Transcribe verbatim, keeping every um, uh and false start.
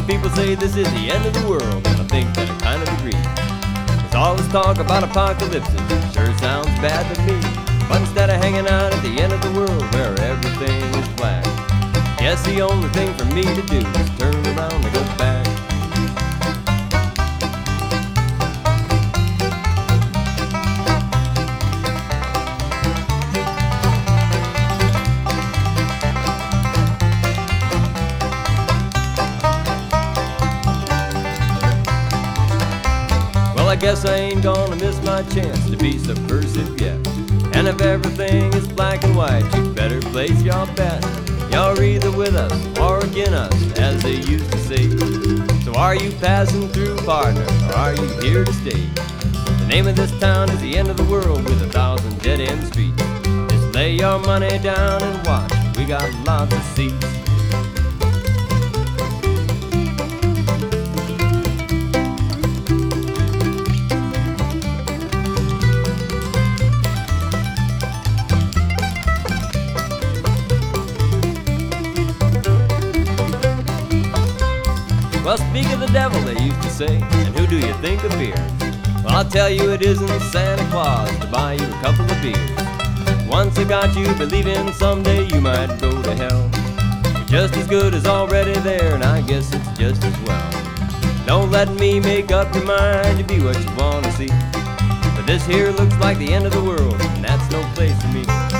Some people say this is the end of the world, and I think that I kind of agree. There's all this talk about apocalypses, sure sounds bad to me. But instead of hanging out at the end of the world where everything is black, guess the only thing for me to do is turn around and go back. I guess I ain't gonna miss my chance to be subversive yet. And if everything is black and white, you better place your bet. You're either with us or against us, as they used to say. So are you passing through, partner, or are you here to stay? The name of this town is the end of the world with a thousand dead-end streets. Just lay your money down and watch, we got lots of seats. Well, speak of the devil, they used to say, and who do you think appears? Well, I'll tell you it isn't Santa Claus to buy you a couple of beers. Once I got you believing someday you might go to hell, you're just as good as already there, and I guess it's just as well. Don't let me make up your mind to be what you want to see, but this here looks like the end of the world, and that's no place for me.